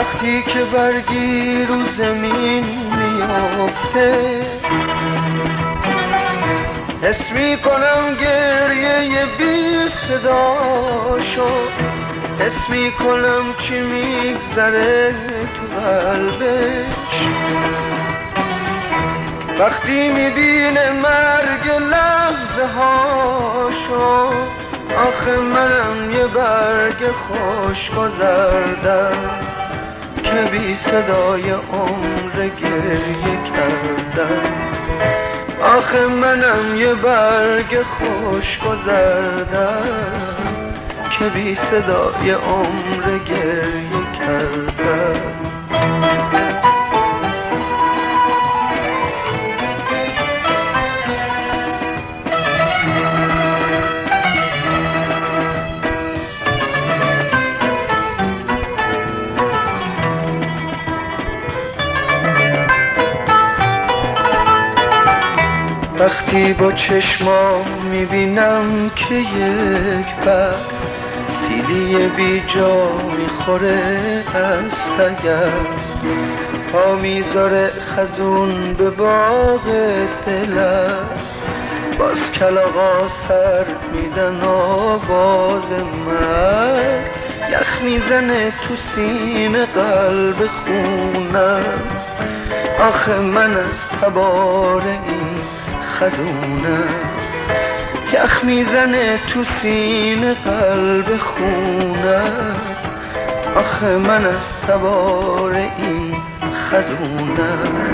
وقتی که برگی رو زمین میافته حس میکنم گریه بی صدا شد، حس میکنم چی میگذره تو قلبش وقتی میبینه مرگ لحظه هاشو. آخه منم یه برگ خوش گذردم که بی صدای عمر گریه کردم. آخه منم یه برگ خوش گذردم که بی صدای عمر گریه کردم. وقتی با چشمام میبینم که یک برگ سیلی بی جا میخوره از تگرد، پا میذاره خزون به باغ دلم، باز کلاغا سر میدن آواز مرگ، یخ میزنه تو سینه قلب خونم. آخه من از تبار این خزونم، یخ میزنه تو سینه قلب خونم. آخه من از تبار این خزونم.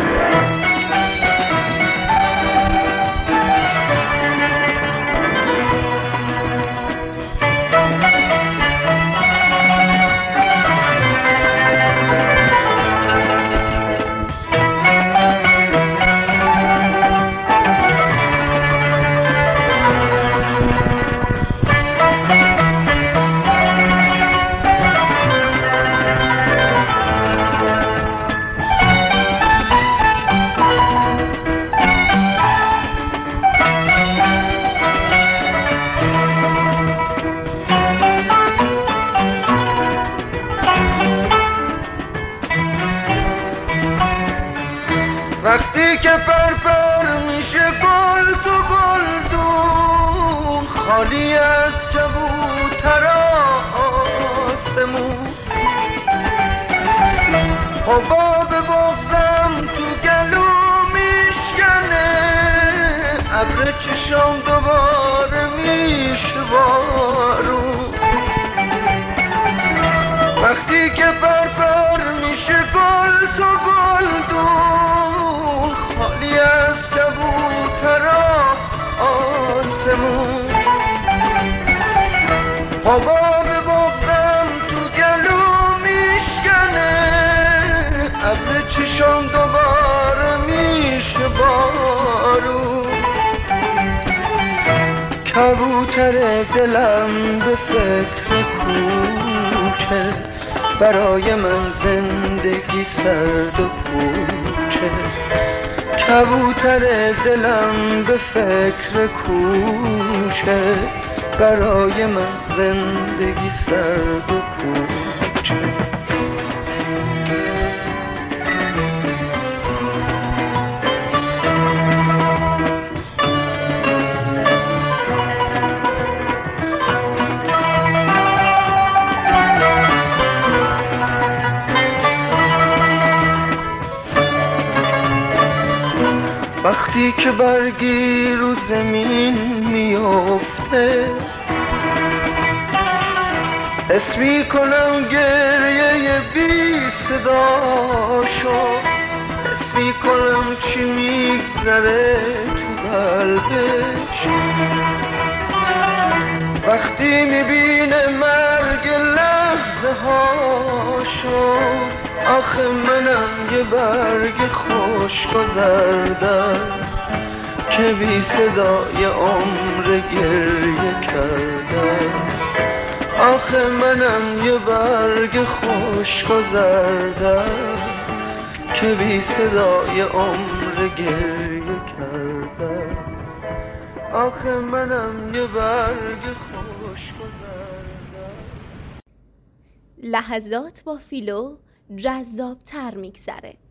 وقتی که پرپر میشه گل تو گلدون، خالی از کبوترها آسمون، حباب بغضم تو گلو میشکنه، ابر چشام دوباره میشه بارون. وقتی که پرپر میشه گل تو گلدون، خالی از کبوترها آسمون، حباب بغضم تو گلو میشکنه، ابر چشام دوباره میشه بارون. کبوتر دلم به فکر کوچه، برای من زندگی سرد و پوچه. کبوتر دلم به فکر کوچه، برای من زندگی سرد و پوچه. وقتی که برگی رو زمین میافته حس میکنم گریه بی صدا شد، حس میکنم چی میگذره تو قلبش وقتی میبینه مرگ لحظه هاشو. آخه منم یه برگ خوش گذردم که بی صدای عمر گریه کردم. آخه منم یه برگ خوش گذردم که بی صدای عمر گریه کردم. آخه منم یه برگ خوش گذردم. لحظات با فیلو جذابتر میگذره.